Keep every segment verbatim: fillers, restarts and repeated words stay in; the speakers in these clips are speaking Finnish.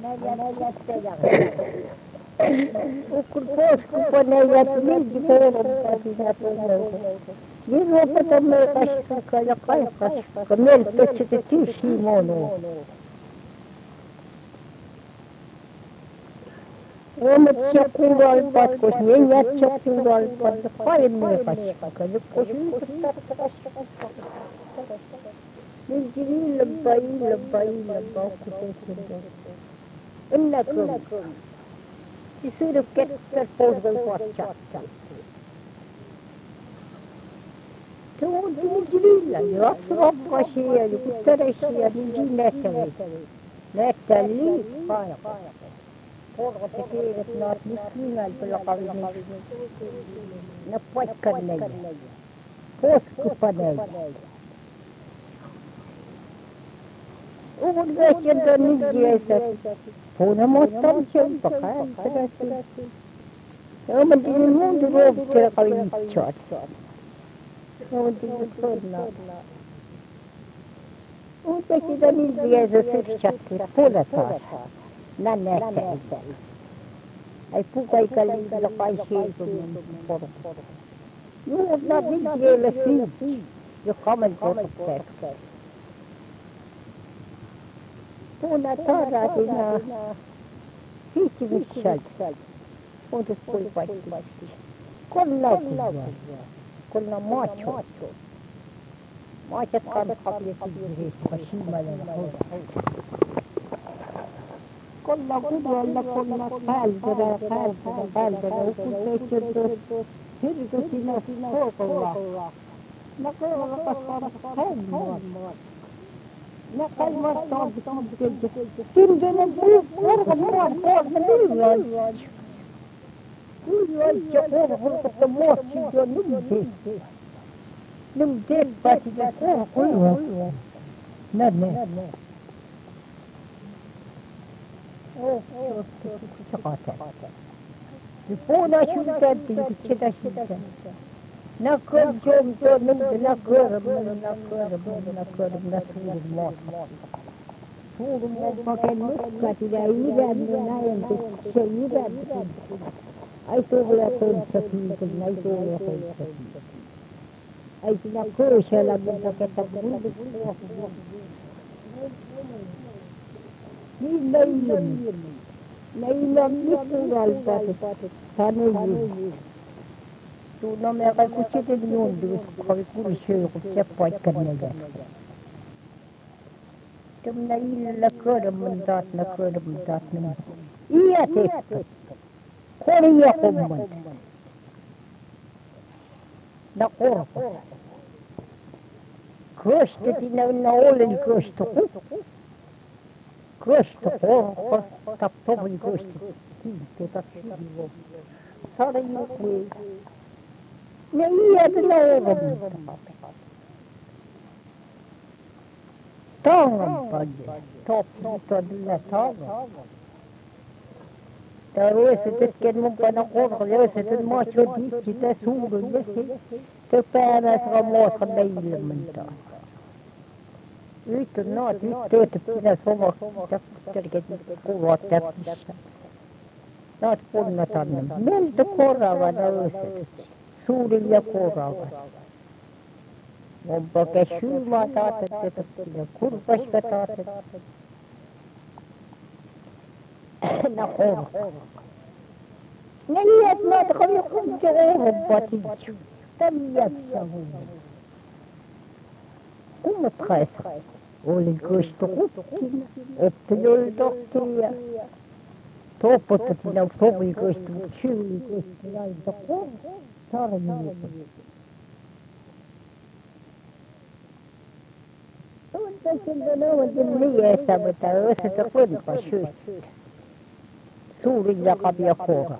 Ukkur poskupane minkin pöydänpäivinä tulee. Niin opetamme kasvika ja kaikasvika. Meillä pötsytettiin Simonoa. Omet ja kuvalpat, kos neljät ja kuvalpat, ja paimia kasvika. Jokko syytettä kasvika. Minkin ilmpa, ilmpa, ilmpa, okku seitsemän. Ennäkö? Si suuret kettar polvel vatsattaa. Se on minkin villa, lapsi vappaisia ja kuttareisia, minkin nähtäviä. Nähtää liikaa. Porvat ja kiiret naat, mis nimältä lakavinen. Ne paikkan neljä. Poskupa neljä. Uun vähjäntä niikiäisät. Puunamoittan sieltä kääntäräsi. Ja omantin muuntu ruovuttera kavitsaat. Omantin konnaa. Uun vähjäntä niikiäisät syrsätti puoletaas. Nännähtää. Ai pukaikallilla kai sieltä porukka. Juu, nää niikiäillä syy. Ja kamelporukkeet. Puuna taaratina viitimissältä. Puuntus puipaitti. Konna kuvaa. Konna macho. Machat kankapia kiviriikka silmällä hoitaa. Konna kuvalla konna päälterä, päälterä, päälterä. Ukkuteikirtu hirtu sinä koukolla. Näköllä kasvaa hemmoa. Ja kai vastaan pitää. Sinne porkat muot porkat nyvän. Nyvän ja porkat muot siitä nyvän. Nyvän pääsi ja porkat. Näin. Oh, oh, sakaata. Ja puuna sylkäänti, sitä sylkäänti. Nakör jom to nung nakör nakör nakör nakör mot. Suuru mot ken mutkati ja idän näin se idän. Ai tuolla tontsakin kun ai tuolla tontsakin. Ai sinä kuusella mutta ketä kundu. Niin näin. Näin on mittuvalpat. Sanoi. No me kai kutsete nyundu, kai kursee kun se paikka neljä. Tämmöinen illalla körmän taat, na körmän taat. Iä tehty. Kolja hommat. Na korpo. Köstetin na olen kösto. Kösto korpo, tappovin kösto. Kiitos tappovin. Saada joku. Ne iät näin. Tangan paljon. Toppuut on yllä tangan. Tää ruoisetetken mukana korva, ruoisetet maatio tikki, tää suurun vesi. Tää päänäisra muotka meilmentaa. Nyt on naat, nyt töötet sinä soma, tärkeät kuvat täppissä. Naat punnatanne. Meiltä korava ruoisetet. Suurin ja korava. Onpa käsylmaa taatet ja kurpaska taatet. Na korva. Ne iät naata kavia kuntia orompa tiitsu. Tämmöjät savun. Kummat kaisa. Olin köistä kukkina. Oppijoiltakin ja toppottakin on sovin köistä, mutta syyli köistä laita korva. Tarmiin. On tässä on niistä, mutta osata kuinka syystä. Suurin jakavia koura.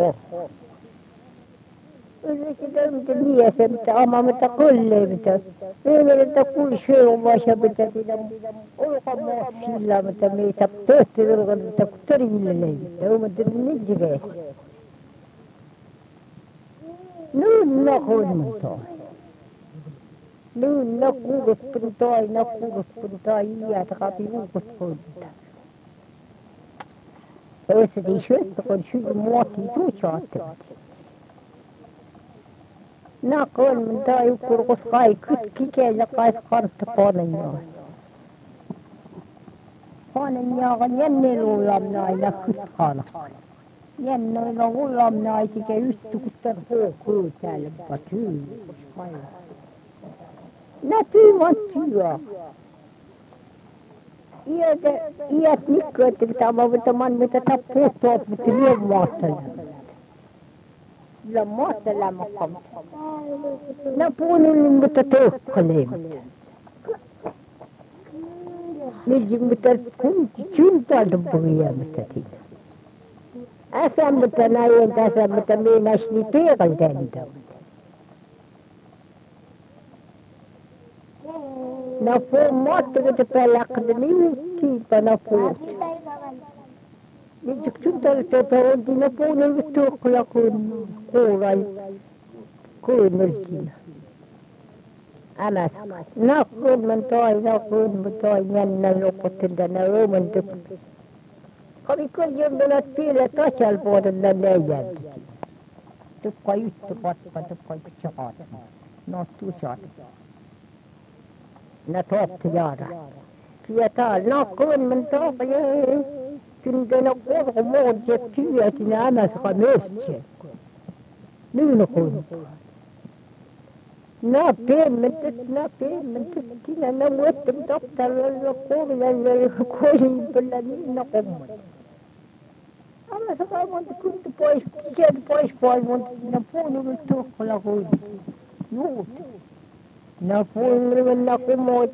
Yritetään mitä niistä, mitä amma mitä kollee, mitä. Meillä kun syömässä, mitä siinä olkamaa sillä, mitä meitä töhtöä, mitä torille leivitä. On mitä niitä. Nyt nakuntaa. Nyt nakuuspun tai nakuuspun tai iätä kapi uukoskunta. Öse die schötte kon schöne Morti tuuchaate. Na kon men ta yukur kos kai kut kike ja kai skarte panen ja. Panen ja kan jenne luulam nai ja kut kana. Jenne no luulam nai sike ystu kutter hoo täällä patyy. Na tyy työ. Iätä, iät nikkoitte, että mä voin man mitä tappua tuot, mutta liian maatella. La maatella mä kam. Na puhunin, mutta tuokkaleemme. Nyt mutta syntalta puhujaamista siinä. Äsä mutta näin tässä, mutta meinas niin teekalta niitä. Na po moto que pela academia para na po. Ni tudo te te di na po no to kula kun kurai kun merkina. Anas na kun man toi na kun man toi nyan na lokotin da na roman te. Kami kun yun na pila tasal po na leyan. Tu kai tu pat pat kai chaat. No tu chaat. Na toppte jara. Kyllä täällä nakkoon men toppje. Kyllä ne korko muut ja työt ne ämäskä myöstje. Nyt kun. Na pemmentet, na pemmentet. Kyllä ne muuttem topptalla korjalla korjilla niin na kommat. Ämäskä kai monta kunta pois, sieltä pois pois monta. Na puolella tuhkalla kuin. Juut. Na puolella na kumoit.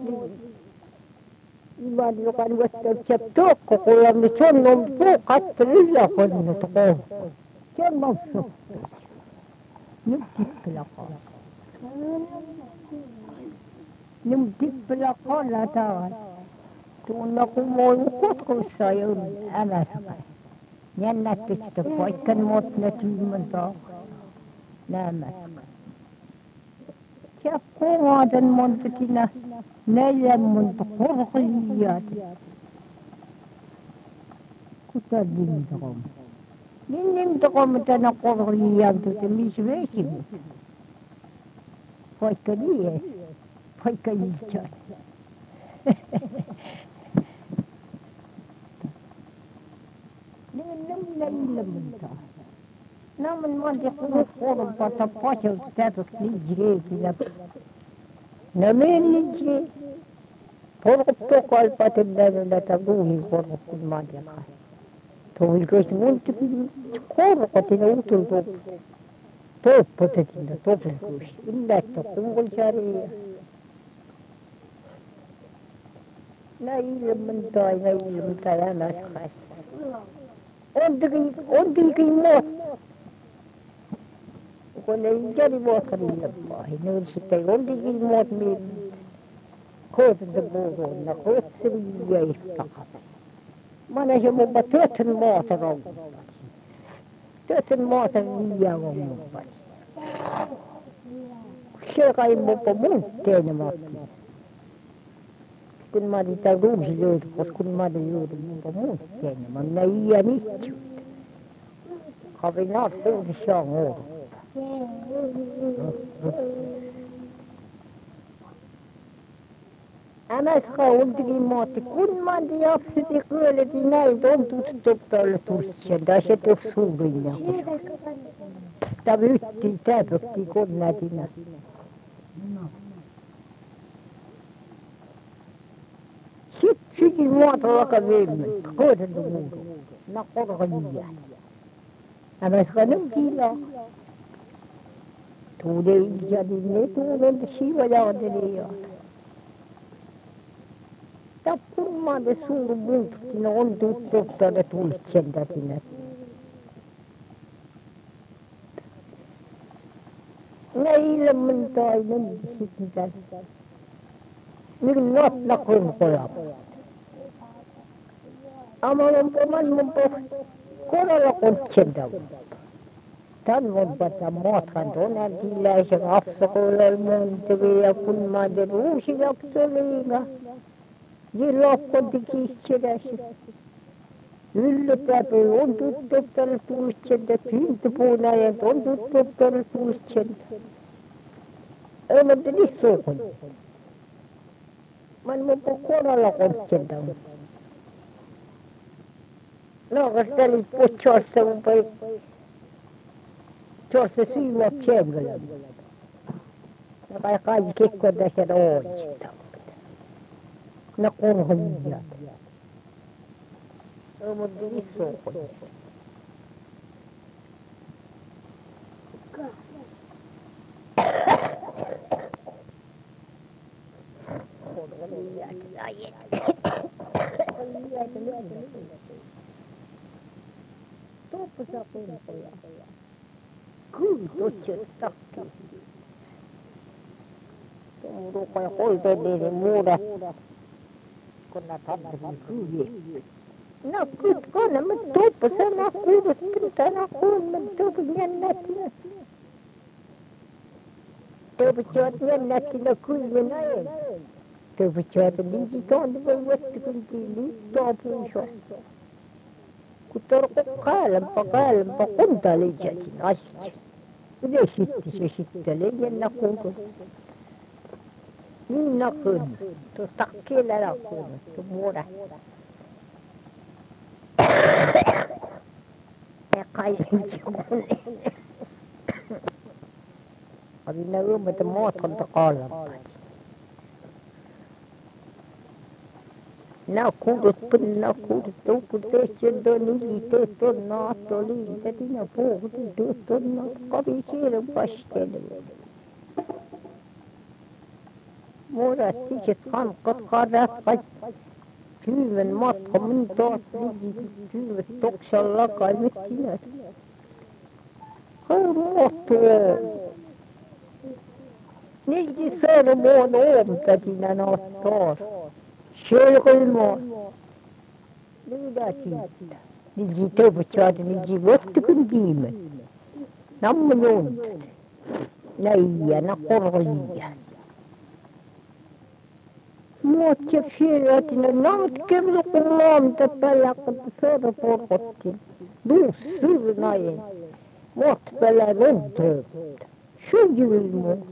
Ivan joka nuottaa se tokko, kun on nyt on on puu katto yläkonnut kohta. Se on noussut. Nyt tippillä kala. Nyt tippillä kala taas. Tuolla kumoin kotkossa jo ämäskä. Jännätti sitä paikkan muut ne tiimen taas. Nämäskä. Ja kuvaten monta siinä neljän monta korkeat. Kuka nimtokom? Niin nimtokom tänä korkeat, että missä vesi. Paikka niin, paikka iltaan. Niin nämä ilmantaa. Nämä monta korkeata pajoista tätä liijeekiä. Nämä liijee. Porkuttu kalpaten näitä luuhin korkun maanjakaan. Tuohon kyllä muntikin korkotin utultu. Toppotetin ja topelkuisi. Illättä kuulsari. Nä ilmantaa ja ilmantaa ja näskäis. Ontikin, ontikin muut. Kun ei järi vuotarille paahin, niin sitten ontikin muut mielen. Kootanta puhuonna, kootsi jäi takapäin. Mä olen se mumma työtön maata rompani. Työtön maata liian rompani. Se kai mumma muutteen maatti. Kun mä olin tää ruusi löytykäs, kun mä olin juuri mumma muutteen. Mä olin iän itse. Kavin naat puhutissa on ollut. Ämäskä oltikin maatti, kun mä olin japsit ja kyöletin näiltä on tuttu täällä turssien, tai se tuossa suurin jakossa. Tää vyttiin, tää pöktiin konnätinä. Sitten sykin maatolaka viimmeistä, koitantu muuta. Nää korkeat. Ämäskä ne on kilaa. Tuude ikä, niin ne tuude siiva jaatelijaat. Tappumaan ne suuri muutkin on tuttu tuonne tulitsentä sinä. Ne ilmantainen sitten tässä. Niin notna kurkola. Amalan poman mun pohti. Koralla kontsentä. Tän on pata muotkan tuonen tiläisen apsakoilla muuntevi ja kun mä olen uusi jakso liiga. Niin loppuun teki itseläsi. Yllätäpä on tuttuuttalle tullut sieltä, pintapuunajat on tuttuuttalle tullut sieltä. Ei mä tiedä suuhun. Mä en muuta kohdalla kontsilta. No, kas tälit potsaassa, mun päin. Tuossa syvät tjengellä. Ja kai kaikki kekkoon tässä roolista. No kunhan jää. No, mutta ei suuhun. Tuoppa penkoja. Kyllä tuossa takki. Tuon rukoja hoiteellinen muuda. Kun nää tarvii hyviä. No kyllä kone, mutta tuoppa sana kuulut pintana kuulen, tuoppa jännätinä. Tuoppa saat jännätinä kuivena ei. Tuoppa saat liiki tuonne voi vattikuntiin liittoa puusa. Kun torko kaalempa kaalempa kunta liitsätin asia. Yle sitti se sitten leijänä kuulut. Niin nakun, tuo takkeella nakun, tuo muoda. Ja kaiken jokunen. Olin ne ymmärtä muotonta kaalempa. Nää kuulut pinna kuulut tuukku teessien tuon yliteet tuon naatto liitetin ja puhutin tuot tuon naatto kavi sielun pastelen. Muodat siset hankkat karrat kaikki. Syvän matka mun taas liiki syvät toksalla kaivettinät. Hei muotoa. Niinkin saada muon oomtatina naas taas. Selkoilmaa. Mitä siitä? Niinkin toivotsaata niinkin vahtikun viime. Namma joontat. Näijänä korjia. Muottia siellätin, naat kevillä kun laamta päällä, kun saada porkottiin. Duus syrnajen. Muot päällä runtoon. Syjyilmaa.